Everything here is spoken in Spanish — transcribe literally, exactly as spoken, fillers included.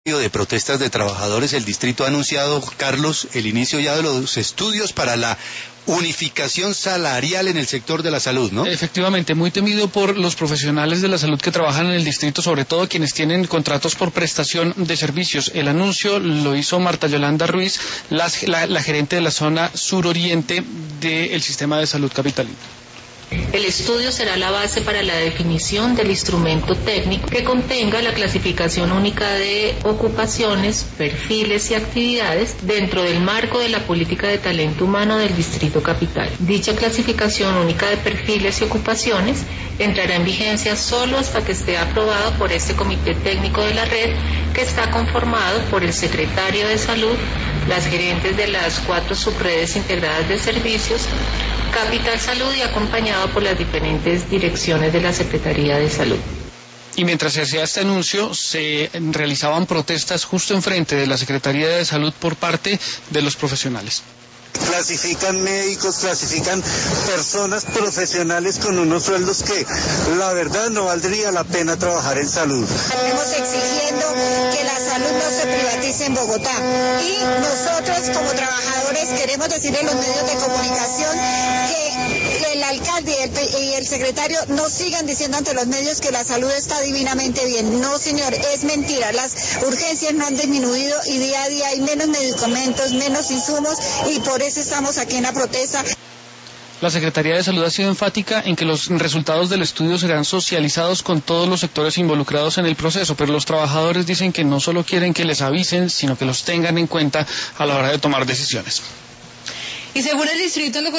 De protestas de trabajadores, el distrito ha anunciado, Carlos, el inicio ya de los estudios para la unificación salarial en el sector de la salud, ¿no? Efectivamente, muy temido por los profesionales de la salud que trabajan en el distrito, sobre todo quienes tienen contratos por prestación de servicios. El anuncio lo hizo Marta Yolanda Ruiz, la, la, la gerente de la zona suroriente del sistema de salud capitalino. El estudio será la base para la definición del instrumento técnico que contenga la clasificación única de ocupaciones, perfiles y actividades dentro del marco de la política de talento humano del Distrito Capital. Dicha clasificación única de perfiles y ocupaciones entrará en vigencia solo hasta que esté aprobado por este comité técnico de la red, que está conformado por el secretario de Salud, las gerentes de las cuatro subredes integradas de servicios, Capital Salud, y acompañado por las diferentes direcciones de la Secretaría de Salud. Y mientras se hacía este anuncio, se realizaban protestas justo enfrente de la Secretaría de Salud por parte de los profesionales. Clasifican médicos, clasifican personas profesionales con unos sueldos que la verdad no valdría la pena trabajar en salud. Estamos exigiendo que la salud no se privatice en Bogotá, y nosotros como trabajadores queremos decirle a los medios de comunicación que el alcalde y el, y el secretario no sigan diciendo ante los medios que la salud está divinamente bien. No, señor, es mentira. Las urgencias no han disminuido y día a día hay menos medicamentos, menos insumos, y por eso estamos aquí en la protesta. La Secretaría de Salud ha sido enfática en que los resultados del estudio serán socializados con todos los sectores involucrados en el proceso, pero los trabajadores dicen que no solo quieren que les avisen, sino que los tengan en cuenta a la hora de tomar decisiones. Y según el distrito